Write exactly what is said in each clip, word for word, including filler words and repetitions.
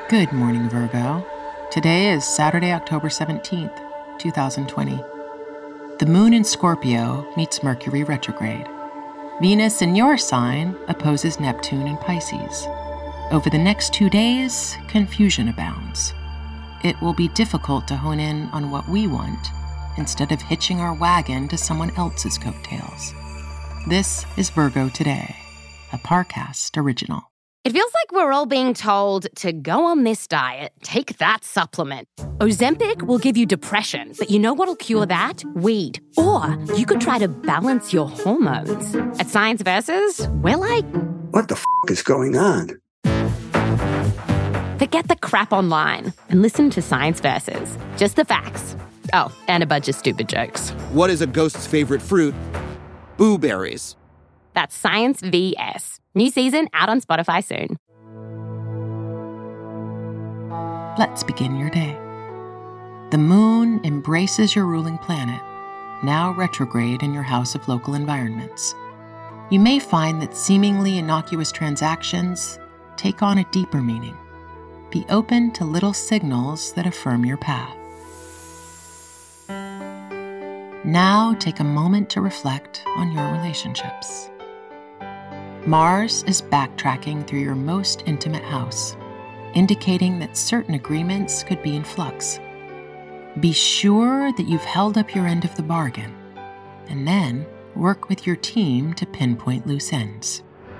Good morning, Virgo. Today is Saturday, October seventeenth, twenty twenty. The moon in Scorpio meets Mercury retrograde. Venus in your sign opposes Neptune in Pisces. Over the next two days, confusion abounds. It will be difficult to hone in on what we want instead of hitching our wagon to someone else's coattails. This is Virgo Today, a Parcast original. It feels like we're all being told to go on this diet, take that supplement. Ozempic will give you depression, but you know what'll cure that? Weed. Or you could try to balance your hormones. At Science Versus, we're like... What the f*** is going on? Forget the crap online and listen to Science Versus. Just the facts. Oh, and a bunch of stupid jokes. What is a ghost's favorite fruit? Blueberries. That's Science V S. New season out on Spotify soon. Let's begin your day. The moon embraces your ruling planet, now retrograde in your house of local environments. You may find that seemingly innocuous transactions take on a deeper meaning. Be open to little signals that affirm your path. Now take a moment to reflect on your relationships. Mars is backtracking through your most intimate house, indicating that certain agreements could be in flux. Be sure that you've held up your end of the bargain, and then work with your team to pinpoint loose ends.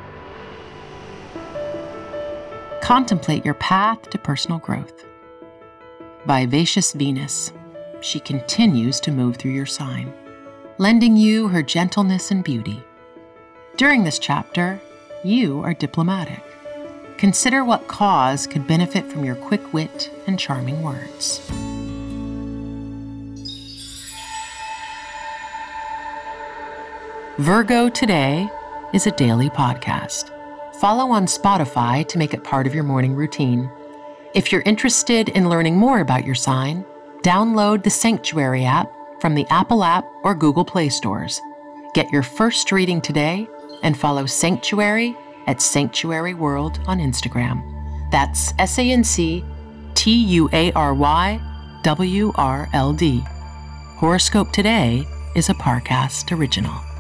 Contemplate your path to personal growth. Vivacious Venus, she continues to move through your sign, lending you her gentleness and beauty. During this chapter, you are diplomatic. Consider what cause could benefit from your quick wit and charming words. Virgo Today is a daily podcast. Follow on Spotify to make it part of your morning routine. If you're interested in learning more about your sign, download the Sanctuary app from the Apple app or Google Play stores. Get your first reading today and follow Sanctuary at Sanctuary World on Instagram. That's S A N C T U A R Y W R L D. Horoscope Today is a Parcast original.